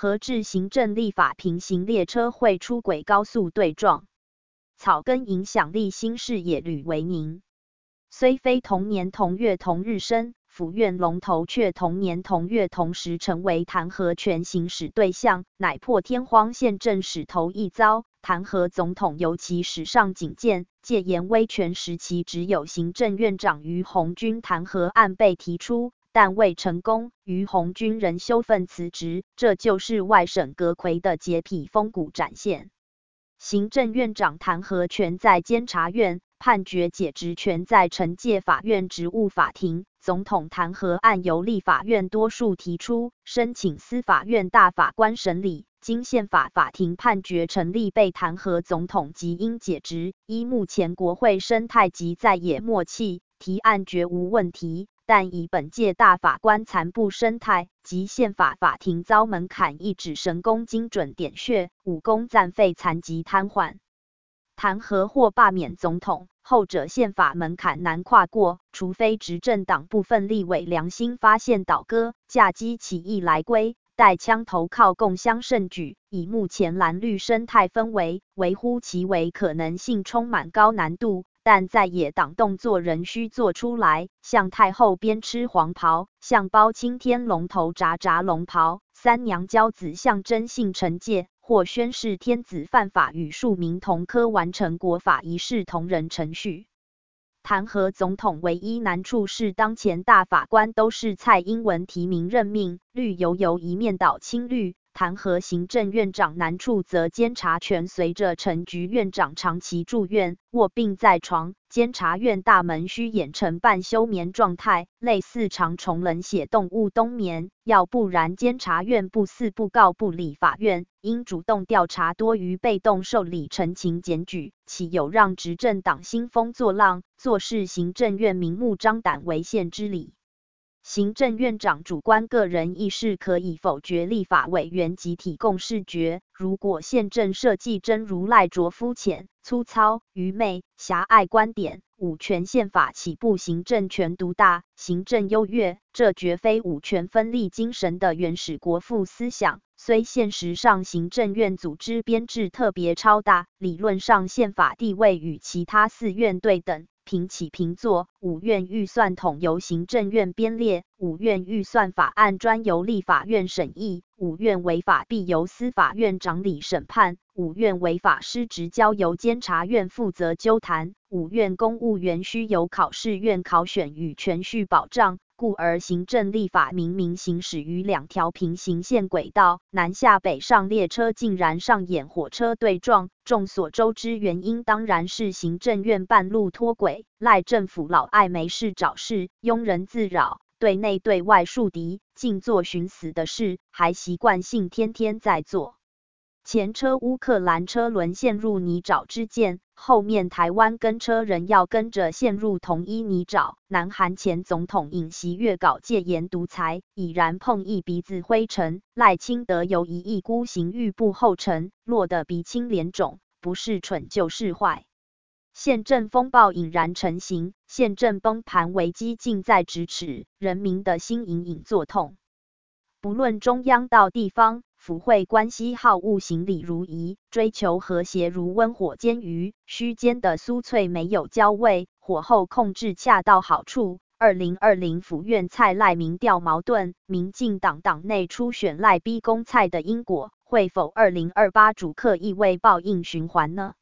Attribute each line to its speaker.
Speaker 1: 合制行政立法平行列车会出轨高速对撞，草根影响力新视野吕维宁。虽非同年同月同日生，府院龙头却同年同月同时成为弹劾权行使对象，乃破天荒宪政始头一遭。弹劾总统尤其史上仅见，戒严威权时期只有行政院长于鸿钧弹劾案被提出，但未成功，于鸿钧仍羞愤辞职，这就是外省阁揆的洁癖风骨展现。行政院长弹劾权在监察院，判决解职权在惩戒法院职务法庭。总统弹劾案由立法院多数提出，申请司法院大法官审理。经宪法法庭判决成立，被弹劾总统即应解职。依目前国会生态及在野默契，提案绝无问题。但以本届大法官残部生态及宪法法庭遭门槛一指神功精准点穴，武功暂废残疾瘫痪。弹劾或罢免总统，后者宪法门槛难跨过，除非执政党部分立委良心发现倒戈，架机起义来归，带枪投靠共襄盛举。以目前蓝绿生态氛围，微乎其微可能性充满高难度，但在野党动作仍需做出来，向太后边吃黄袍，向包青天龙头铡龙袍，三娘教子象征性惩戒，或宣示天子犯法与庶民同科完成国法一视同仁程序。弹劾总统唯一难处是当前大法官都是蔡英文提名任命，绿油一面倒亲绿。弹劾行政院长难处则监察权随着陈菊院长长期住院卧病在床，监察院大门需演成半休眠状态，类似长虫冷血动物冬眠，要不然监察院不司不告不理法院，应主动调查多于被动受理陈情检举，岂有让执政党兴风作浪，做事行政院明目张胆违宪之理。行政院长主观个人意识可以否决立法委员集体共识决，如果宪政设计真如赖着肤浅、粗糙、愚昧、狭隘观点，五权宪法岂不行政权独大、行政优越？这绝非五权分立精神的原始国父思想。虽现实上行政院组织编制特别超大，理论上宪法地位与其他4院对等，平起平坐。5院预算统由行政院编列，5院预算法案专由立法院审议，5院违法必由司法院掌理审判，5院违法失职交由监察院负责纠弹，5院公务员需由考试院考选与全序保障。故而行政立法明明行驶于2条平行线轨道，南下北上列车竟然上演火车对撞。众所周知，原因当然是行政院半路脱轨，赖政府老爱没事找事，庸人自扰，对内对外树敌，净做寻死的事，还习惯性天天在做。前车乌克兰车轮陷入泥沼之见，后面台湾跟车人要跟着陷入同一泥沼。南韩前总统尹锡悦搞戒严独裁，已然碰一鼻子灰尘。赖清德由1亿孤行欲步后尘，落得鼻青脸肿，不是蠢就是坏。宪政风暴已然成型，宪政崩盘危机近在咫尺，人民的心隐隐作痛。不论中央到地方，府会关系好恶行礼如仪，追求和谐如温火煎鱼，须煎的酥脆没有焦味，火候控制恰到好处。2020府院蔡赖民调矛盾，民进党党内初选赖逼宫蔡的因果，会否2028主客意味报应循环呢？